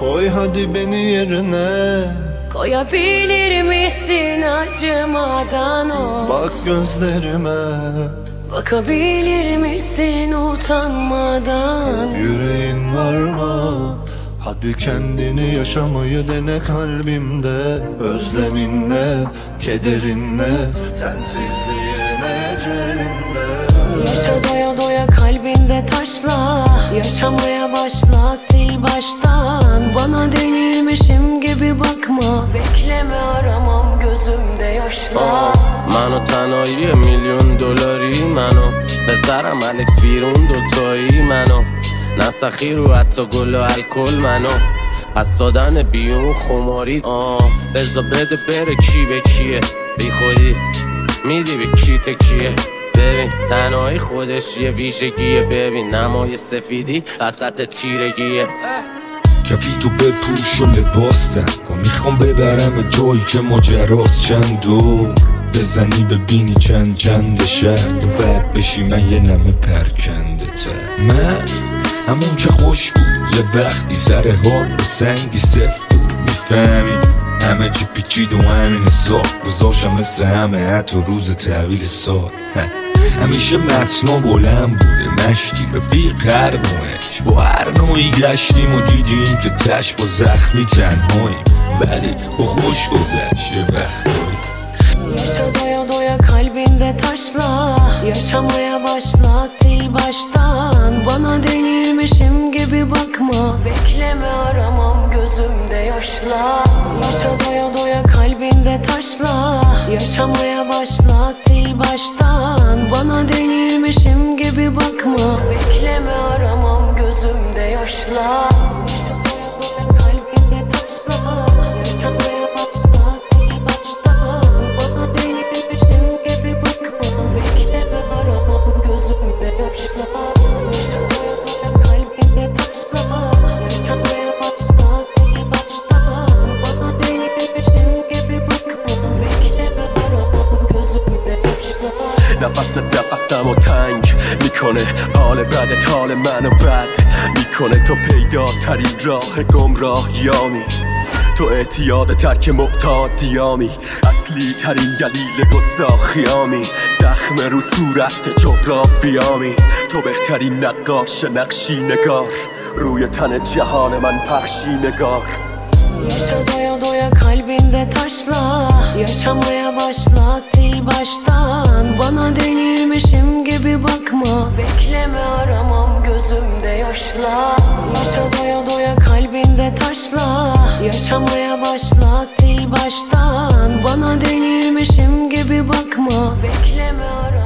Koy hadi beni yerine. Koyabilir misin acımadan o? Bak gözlerime. Bakabilir misin utanmadan? Yüreğin var mı? Hadi kendini yaşamayı dene kalbimde. Özleminle, kederinle, sensizliğin ecelinde. Yaşa doya doya kalbinde taşla. Yaşamaya başla sil baştan. Bana denilmişim gibi bakma. Bekleme aramam gözümde yaşla. منو تنهایی میلیون دلاری منو پسرم الکس بیرون دوتایی منو نسخی رو حتی گل و الکل منو پس دادن بیون خماری بزا بده بره کی به کیه بی خودی میدی به کی تکیه ببین تنهایی خودش یه ویژگیه ببین نمای سفیدی وسط تیرگیه کفی تو بپوش و لباس تن کن میخوام ببرم جایی که ماجراست چند دور بزنی ببینی چند چند شهر و بعد بشی من یه نمه پرکنده تر من همون که خوش بود یه وقتی سر حال به سنگی صفت بود میفهمی همه چی پیچید و همین حساب گذاشتم مثل همه حتی روز تحویل سال همیشه متنا بلند بوده مشتی رفیق هر نوعش با هر نوعی گشتیم و دیدیم که تش با زخمی تنهاییم ولی با خوش گذشت یه وقتایی. Yaşa doya doya kalbinde taşla. Yaşamaya başla sil baştan. Bana denilmişim gibi bakma. Bekleme aramam gözümde yaşla. Yaşa doya doya kalbinde taşla. Yaşamaya başla sil baştan. Bana denilmişim gibi bakma. Bekleme aramam gözümde yaşla. Kalbinde taşla. Yaşamaya başla sil baştan. Bana denilmişim gibi bakma. Bekleme aramam gözümde yaşla. Kalbinde taşla. Yaşamaya başla sil baştan. Bana denilmişim gibi bakma. Bekleme aramam gözümde yaşla. نفست نفسمو تنگ میکنه حال بدت حال منو بد میکنه تو پیداترین راه گمراهیامی تو اعتیاد ترک معتادیامی اصلی ترین دلیل گستاخیامی زخم رو صورت جغرافیامی تو بهترین نقاش نقشی نگار روی تن جهان من پخشی نگار Yaşa doya doya kalbinde taşla. Yaşamaya başla sil baştan. Bana denilmişim gibi bakma. Bekleme aramam gözümde yaşla. Yaşa doya doya kalbinde taşla. Yaşamaya başla sil baştan. Bana denilmişim gibi bakma. Bekleme aramam